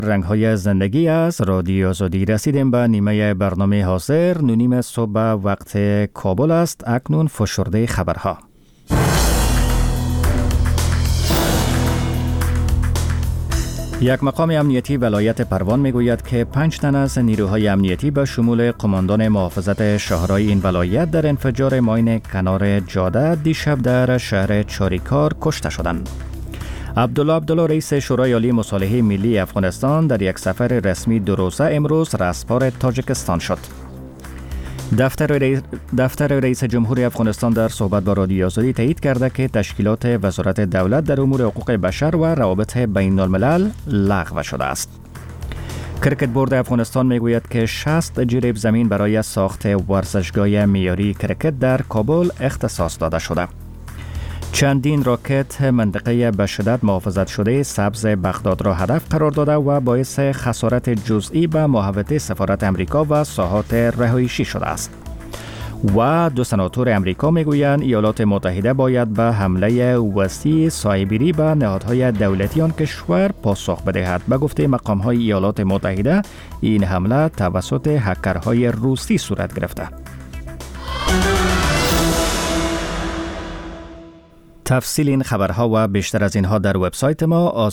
رنگ‌های زندگی از رادیو آزادی رسیدیم به نیمه برنامه حاضر. 9:30 صبح وقت کابل است. اکنون فشرده خبرها. یک مقام امنیتی ولایت پروان میگوید که 5 تن از نیروهای امنیتی به شمول قماندان محافظت شهرهای این ولایت در انفجار ماین کنار جاده دیشب در شهر چاریکار کشته شدند. عبدالله رئیس شورای عالی مصالحه ملی افغانستان در یک سفر رسمی 2 روزه امروز رسپار تاجیکستان شد. دفتر رئیس جمهور افغانستان در صحبت با رادیو آزادی تایید کرده که تشکیلات وزارت دولت در امور حقوق بشر و روابط بین الملل لغو شده است. کرکت بورد افغانستان میگوید که 60 جریب زمین برای ساخت ورزشگاه معیاری کرکت در کابل اختصاص داده شده. چندین راکت منطقه به شدت محافظت شده سبز بغداد را هدف قرار داده و باعث خسارت جزئی به محوطه سفارت امریکا و ساحات رهایشی شده است. و 2 سناتور امریکا میگویند ایالات متحده باید به حمله وسیع سایبری به نهادهای دولتی آن کشور پاسخ بدهد. به گفته مقام‌های ایالات متحده این حمله توسط هکرهای روسی صورت گرفته. تفصیل این خبرها و بیشتر از اینها در وبسایت ما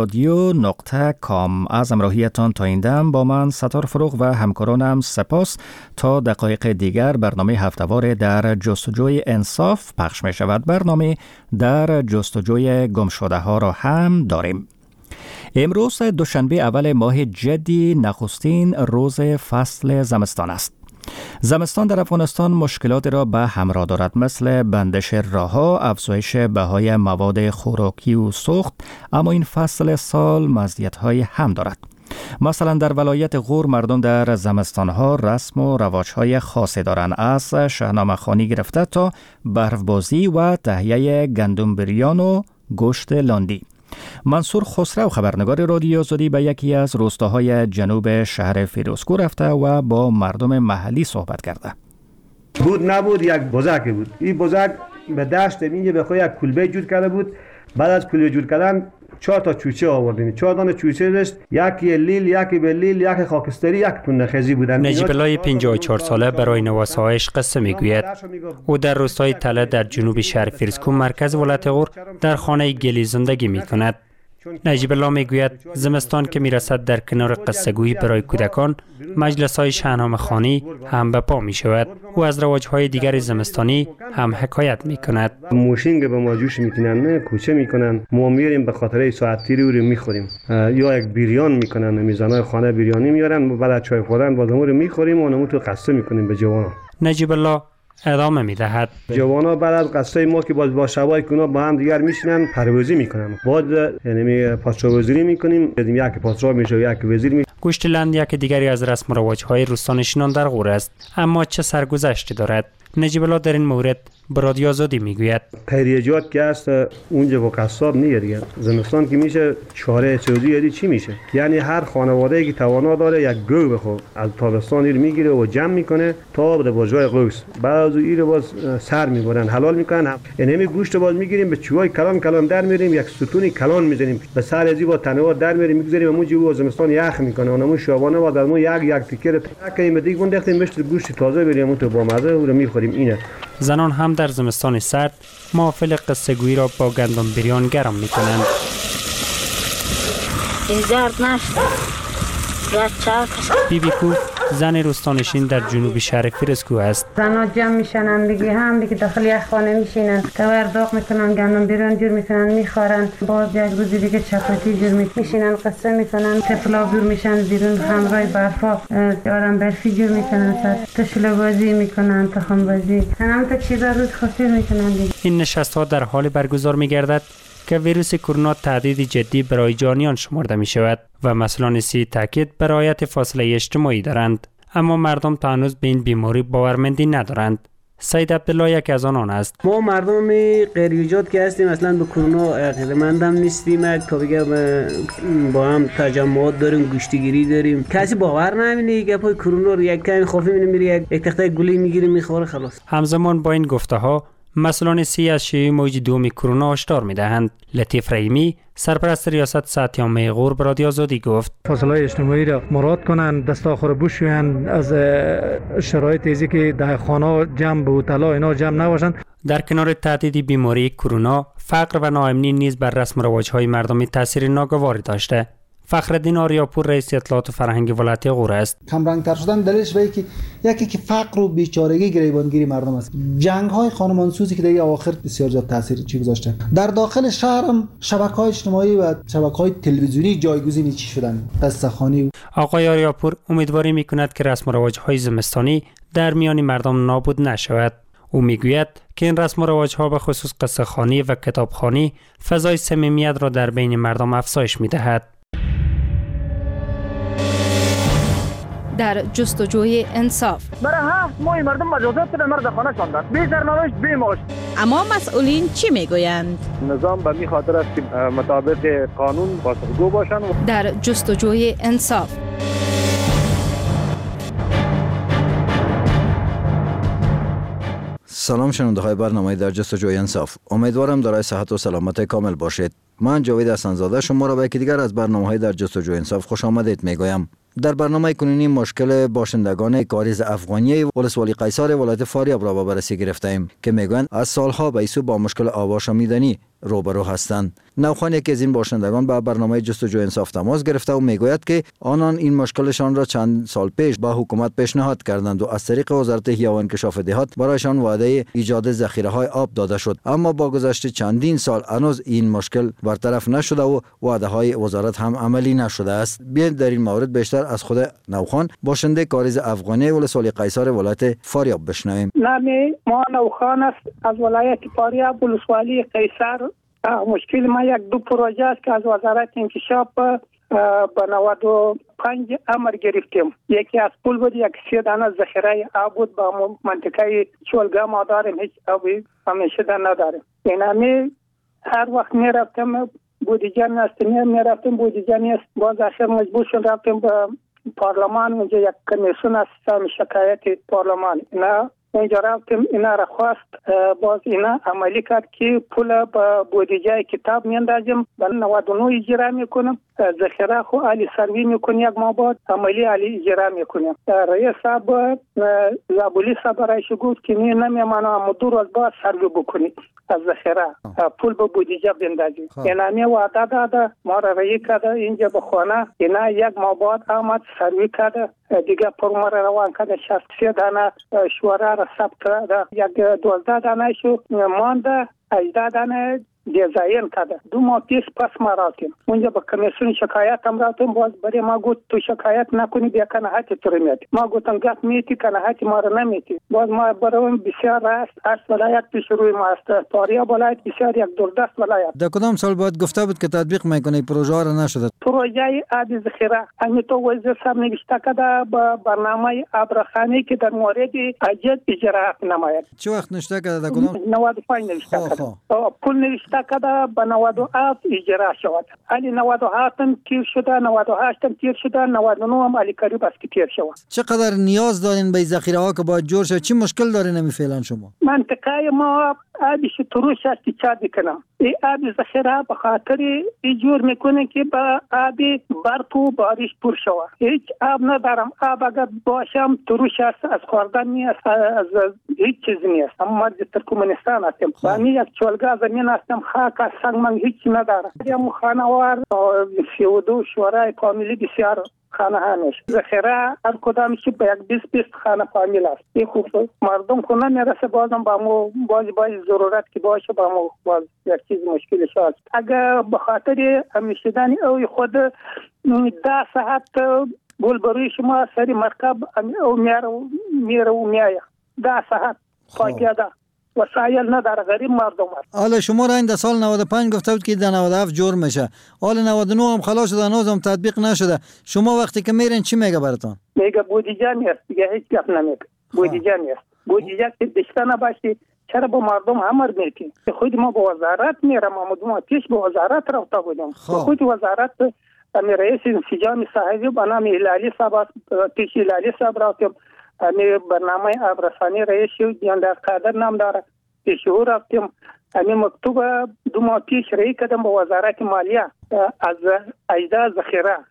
azadiradio.com. از همراهیتان تا این دم با من ستار فروغ و همکارانم سپاس. تا دقایق دیگر برنامه هفته‌وار در جستجوی انصاف پخش می شود. برنامه در جستجوی گمشده ها را هم داریم. امروز دوشنبه اول ماه جدی نخستین روز فصل زمستان است. زمستان در افغانستان مشکلات را به همراه دارد، مثل بندش راه‌ها، افزایش بهای مواد خوراکی و سوخت، اما این فصل سال مزیت‌های هم دارد. مثلا در ولایت غور مردم در زمستان‌ها رسم و رواج‌های خاصی دارند، از شاهنامه‌خوانی گرفته تا برفبازی و تهیه گندم بریان و گوشت لاندی. منصور خسرو خبرنگار رادیو آزادی به یکی از روستاهای جنوب شهر فیروزکو رفته و با مردم محلی صحبت کرده. نبود یک بزک بود. این بزک به دشت اینجا به خود یک کلبه جور کرده بود. بعد از کلبه جور کردن 4 تا چوچه آوردیم. 4 دانه چوچه داشت، یکی لیل، یکی بلیل، یکی خاکستری، یک پونه خزی بودن. نجیب الله 54 ساله برای نواسه‌هایش قصه میگوید. او در روستای تله در جنوب شهر فیروزکو مرکز ولایت غور در خانه گلی زندگی میکند. نجیب الله میگوید زمستان که میرسد در کنار قصه‌گویی برای کودکان، مجلس‌های شاهنامه‌خوانی هم به پا میشود. او از رواج‌های دیگر زمستانی هم حکایت میکند. موشینگ به ما جوش میکنن، کوچه میکنن، ما میریم به خاطر ساعت تیری رو میخوریم، یا یک بریان میکنن، میزنای خانه بریانی میارن، بعد چای خوردن باز رو میخوریم و اونمو تو قصه میکنیم به جوانان. نجیب الله ادامه میدهد جوانا بعد از قصه ما که باز با شبای کونا با هم دیگر میشینن پروازی میکنن، بعد یعنی پاسچو وزیری میکنیم، یک پاسچو میشه یک وزیر میشه. گوشت لند یک دیگری از رسم و رواج‌های روستانشینان در غور است، اما چه سرگذشتی دارد؟ نجیب الله در این مورد به رادیو آزادی میگوید پیریجات که است اونجا با قصاب نیه دیگه. زمستان که میشه چاره چوزی یعنی چی میشه؟ یعنی هر خانواده که توانا داره یک گو بخو از تابستان رو میگیره و جمع میکنه تا به بازوی قوس، بعد این رو باز سر میبرن حلال میکنن. یعنی همین گوشت باز میگیریم به چوبای کلان در میریم، یک ستونی کلان میزنیم به سر ازی با تنوار در میریم میگذاریم اون جو زمستان یخ میکنه، اونمون شابانه بعد اون یک تیکر تاکیم دیگه اون دختیم مشت گوشت تازه بریم اون تو با مزه رو میخوریم. اینه زنان هم در زمستان سرد محافل قصه گویی را با گندم بریان گرم می کنند. بیبی کو زن روستانشین در جنوب شهر فیروزکو است. زنها جمع میشنن دیگه داخل یک خانه میشینن، کور داغ میکنن، گندم بریان جور میکنن میخورن، باز یک روز دیگه چپاتی جور میشینن قصه میکنن، تفلا جور میشن بیرون همراه برفا آدم برفی جور میکنن، تشله بازی میکنن، تخم بازی، همه تا چیزا روز خاطر میکنن دیگه. این نشست ها در حال برگزار میگردد که ویروس کرونا تهدید جدی برای جانیان شمرده می شود و مسئولان صحی تاکید بر رعایت فاصله اجتماعی دارند، اما مردم تا هنوز به این بیماری باورمندی ندارند. سید عبدالله یک از آنان است. ما مردم قریجات که هستیم اصلا به کرونا عقیده‌مند نیستیم، که بگم با هم تجمعات داریم، گوشتگیری داریم، کسی باور نمی‌کنه که پای کرونا رو یک کمی خوفی میره یک تخته گلی میگیره میخوره خلاص. همزمان با این گفته ها مسئولان سی از شیوع موج دوم کرونا هشدار می‌دهند. لطیف رحیمی سرپرست ریاست صحت عامه غور به رادیو آزادی گفت فاصله اجتماعی را مراعات کنند، دست آخر بشویند، از شرایط ازی که در خانه جمع به هتل‌ها اینا جمع نباشند. در کنار تهدید بیماری کرونا، فقر و ناامنی نیز بر رسم و رواج‌های مردمی تاثیر ناگواری داشته. فخرالدین آریاپور رئیس اطلاعات و فرهنگ ولایت غور است. کم رنگ تر شدن دلیلش به که یکی که فقر و بیچارگی گریبانگیری مردم است. جنگ‌های خانمانسوزی که در اواخر بسیار زیاد تاثیر گذاشته. در داخل شهر هم شبکه‌های اجتماعی و شبکه‌های تلویزیونی جایگزین چی شدن. قصه‌خوانی. آقای آریاپور امیدواری می‌کند که رسم و رواج‌های زمستانی در میان مردم نابود نشود. او میگوید که این رسم و رواج‌ها به خصوص قصه‌خوانی و کتابخوانی فضای صمیمیت را در بین مردم افزایش می‌دهد. در جستجوی انصاف برای 7 ماه مردم مجازات کردن، مرد خانه شاندن، بی سرنوشت بی معاش. اما مسئولین چی میگویند؟ نظام به می خاطر است که مطابق قانون پاسخگو باشند. در جستجوی انصاف سلام شنونده برنامه در جستجوی انصاف. امیدوارم دارای صحت و سلامت کامل باشید. من جاوید حسن‌زاده شما را به یکی دیگر از برنامه‌های در جستجوی انصاف خوش آمدید میگویم. در برنامه کنونی مشکل باشندگان کاریز افغانی ولسوالی قیصر ولایت فاریاب را به بررسی گرفتیم که میگویند از سالها به ایسو با مشکل آب آشامیدنی روبرو هستند. نوخان یکی از این باشندگان به برنامه جستجوی انصاف تماس گرفته و میگوید که آنان این مشکلشان را چند سال پیش با حکومت پیشنهاد کردند و از طریق وزارت احیا و انکشاف دهات برایشان وعده ایجاد ذخیره‌های آب داده شد، اما با گذشت چندین سال هنوز این مشکل برطرف نشده و وعده‌های وزارت هم عملی نشده است. بیاید در این مورد بیشتر از خود نوخان باشنده کاریز افغانی ولسوالی قیصر ولایت فاریاب بشنویم. نام ما نوخان است، از ولایت فاریاب ولسوالی قیصر. مشکل ما یک دو پروژه است که از وزارت انکشاف به 95 امر گرفتیم. یکی از پول بود، یک 3 دانه ذخیره آب بود. با منطقه چولگا ما داریم، هیچ آبی همیشه نداریم. اینمی هر وقت می رفتم بودجه نستیم، می رفتم بودجه نیست. باز آخر مجبور شدم رفتیم به پارلمان. اونجا یک کمیسیون است شکایت پارلمان. اینا اونجا رفتیم، اینا را خواست، باز اینا عملی کرد که پول به بودجه کتاب میاندازیم، بل 99 اجرا میکنم، ذخیره خو علی سروی میکنیم، یک ماه بعد عملی علی اجرا میکنیم. رئیس صاحب زابولی صاحب رایش گفت که نمیمانه، اما 2 روز بعد سروی بکنید از ذخیره، پول به بودجه بندازیم. اینا می وعده داده، ما را رایی کرده اینجا به خانه. اینا یک ماه بعد آمد سروی کرده، دیگه پر ما را روان کرده. 63 دانه شوره را ثبت کرده، یک 12 دانه شو مانده، 18 دانه دیزاین کرده. 2 ماه پیش پس ما رفتیم اونجا به کمیسیون شکایت هم رفتیم. باز برای ما گفت تو شکایت نکنی، بیا کناحت تو رو میتی. ما گفتم گفت میتی کناحت ما رو نمیتی. باز ما برام بسیار راست از ولایت پیش روی ما است. فاریاب ولایت بسیار یک دوردست ولایت. در کدام سال بعد گفته بود که تطبیق میکنه پروژه را نشده؟ پروژه آب ذخیره همین تو وزیر صاحب نوشته کرده با برنامه آبرخانه که در مورد اجد اجرا نماید. چه وقت نوشته کرده؟ در کدام 95 نوشته کرده. پول نوشته کرده به 97 اجرا شود. علی 97 هم تیر شده، 98 هم تیر شده، 99 هم علی قریب است که تیر شود. چقدر نیاز دارین به ذخیره ها که باید جور شد؟ چی مشکل دارین نمی فعلا شما؟ منطقه ما آبی تروش است که چا میکنم. این آب ذخیره به خاطر جور میکنه که با آب برف و بارش پر شود. هیچ آب ندارم. آب اگر باشم تروش است، از خوردن نیست، از هیچ چیز نیست. اما در ترکمنستان هستم. با یک چولگا زمین هستم، خاک است، سنگ من هیچ ندارم. یا خانوار فیودو شورای فامیلی بسیار خانه ها میشه. ذخیره هر کدامش به یک 20 خانه فامیل است. این خوب مردم خونه میرسه، بازم با مو باز ضرورت که باشه با مو باز یک چیز مشکلش است. اگر به خاطر همیشدنی او خود 10 ساعت بلبروی شما سری مرکب او میره و میایه 10 ساعت فاقیده وسایل نداره، غریب مردم است. حالا شما را این در سال 95 گفته بود که در 97 جور میشه، حالا 99 هم خلاص شده، هنوز هم تطبیق نشده. شما وقتی که میرین چی میگه براتون؟ میگه بودجه نیست، دیگه هیچ گپ نمیگه. بودجه نیست. بودجه که بیشتر نباشه چرا با مردم امر میکنی؟ خود ما با وزارت میرم، ما پیش با وزارت رفته بودم. خود وزارت امی رئیس انسجام صاحبی با نام هلالی صاحب پیش هلالی صاحب رفتم. امی برنامه آبرسانی رئیس دیان در قادر نام داره. پیشو رفتیم. همین مکتوب 2 ماه پیش رای کردم به وزارت مالیه از اجزا ذخیره